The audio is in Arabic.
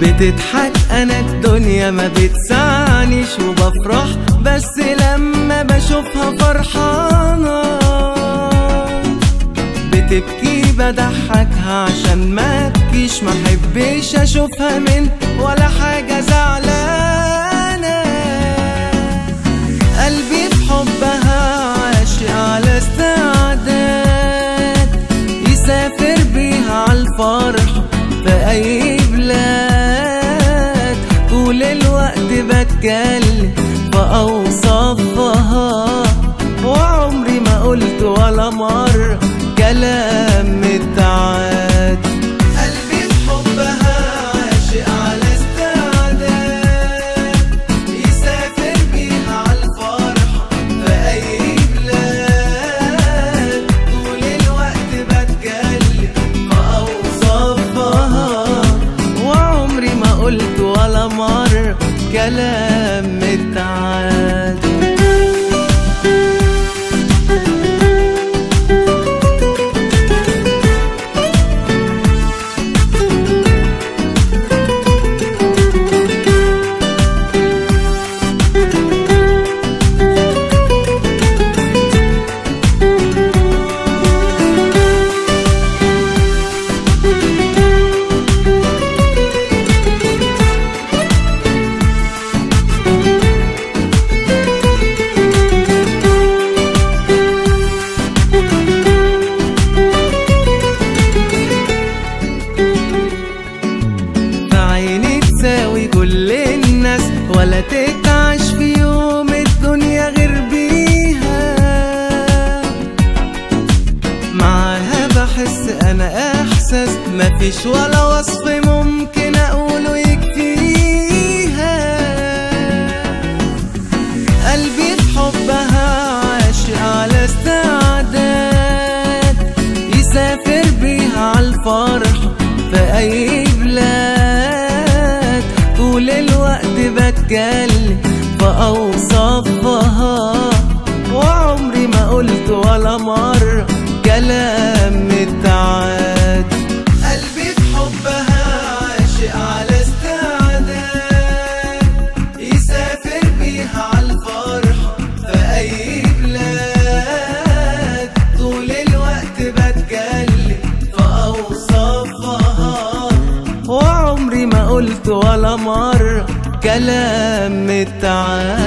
بتضحك انا الدنيا ما بتسعنيش، وبفرح بس لما بشوفها فرحانة. بتبكي بضحكها عشان ما ابكيش، ما احبش اشوفها من ولا حاجة زعلانة. قلبي في حبها عاشق على استعداد، يسافر بيها عالفرح في اي بلاد. طول الوقت بتكلم بأوصافها، وعمري ما قلت ولا مرة كلام متعاد. قلبي في حبها عاشق على استعداد، يسافر بيها عالفرحة في أي بلاد. طول الوقت بتكلم بأوصافها، وعمري ما قلت ولا مرة كلام متعاد. كل الناس ولا تتعش في يوم الدنيا غير بيها. معاها بحس انا احساس مفيش ولا وصف ممكن اقوله يكفيها. قلبي في حبها عاشق على استعداد، يسافر بيها عالفرحة في اي بلاد. طول الوقت بتكلم بأوصافها، وعمري ما قلت ولا مرة كلام متعاد. قلبي في حبها عاشق على استعداد، يسافر بيها عالفرحة في أي بلاد. طول الوقت بتكلم بأوصافها، وعمري ما قلت ولا مرة كلام متعاد.